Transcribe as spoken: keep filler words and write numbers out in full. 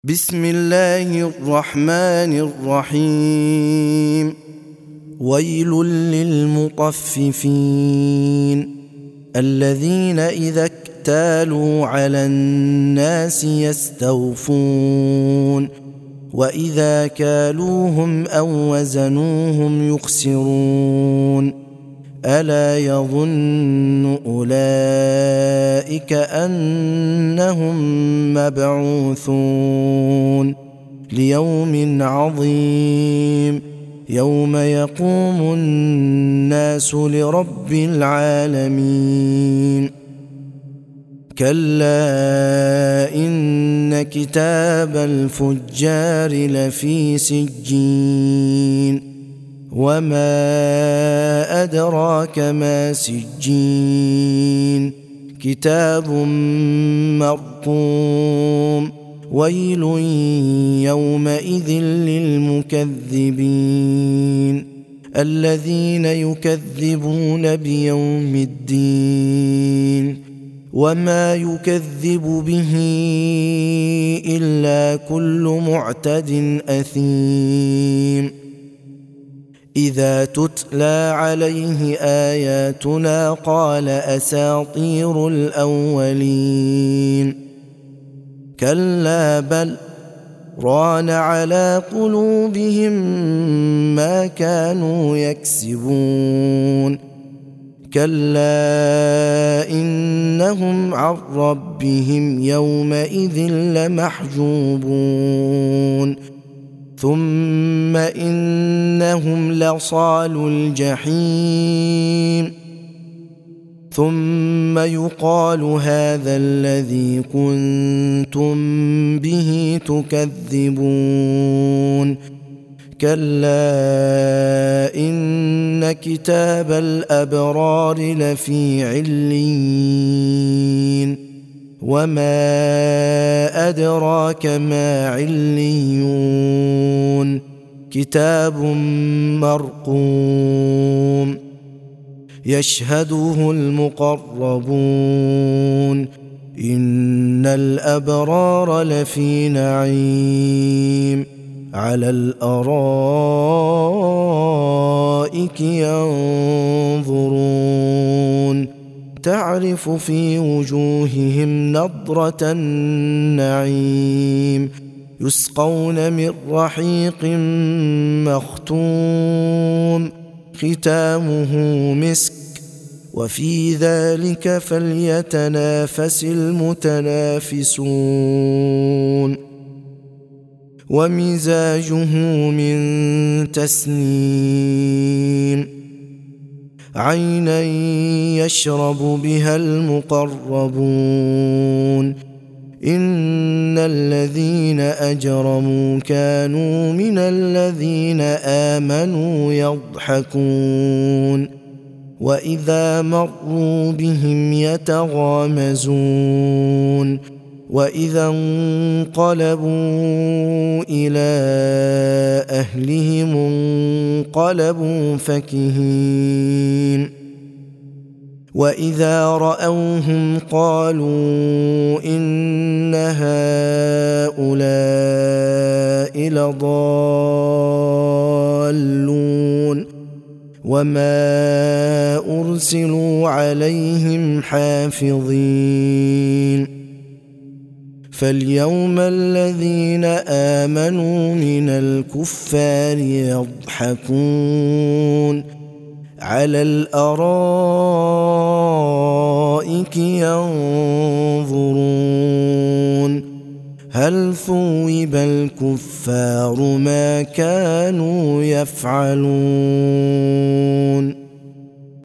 بسم الله الرحمن الرحيم. ويل للمطففين الذين إذا اكتالوا على الناس يستوفون وإذا كالوهم أو وزنوهم يخسرون. ألا يظن أولئك أنهم مبعوثون ليوم عظيم يوم يقوم الناس لرب العالمين. كلا إن كتاب الفجار لفي سجين وما أدراك ما سجين كتاب مرقوم. ويل يومئذ للمكذبين الذين يكذبون بيوم الدين وما يكذب به إلا كل معتد أثيم. إذا تتلى عليه آياتنا قال أساطير الأولين. كلا بل ران على قلوبهم ما كانوا يكسبون. كلا إنهم عن ربهم يومئذ لمحجوبون ثم إنهم لصالو الجحيم. ثم يقال هذا الذي كنتم به تكذبون. كلا إن كتاب الأبرار لفي عليين وما أدراك ما عليون كتاب مرقوم يشهده المقربون. إن الأبرار لفي نعيم على الأرائك ينظرون تعرف في وجوههم نضرة النعيم يسقون من رحيق مختوم ختامه مسك وفي ذلك فليتنافس المتنافسون. ومزاجه من تسنيم عينا يشرب بها المقربون. إن الذين أجرموا كانوا من الذين آمنوا يضحكون وإذا مروا بهم يتغامزون وإذا انقلبوا إلى أهلهم انقلبوا فكهين. وإذا رأوهم قالوا إن هؤلاء لضالون وما أرسلوا عليهم حافظين. فاليوم الذين آمنوا من الكفار يضحكون على الأرائك ينظرون هل ثوب الكفار ما كانوا يفعلون.